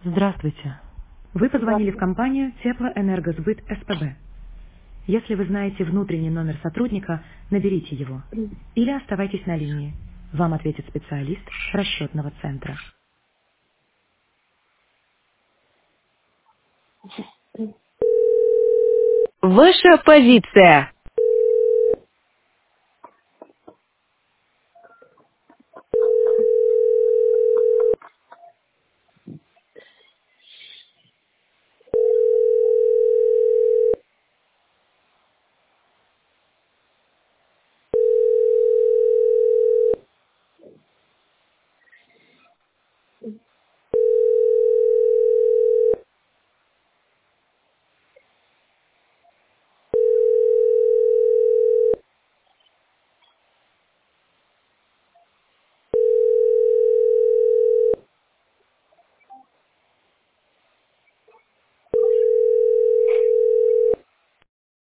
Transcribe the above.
Здравствуйте. Вы позвонили в Здравствуйте. компанию Теплоэнергосбыт СПБ. Если вы знаете внутренний номер сотрудника, наберите его. Или оставайтесь на линии. Вам ответит специалист расчетного центра. Ваша позиция.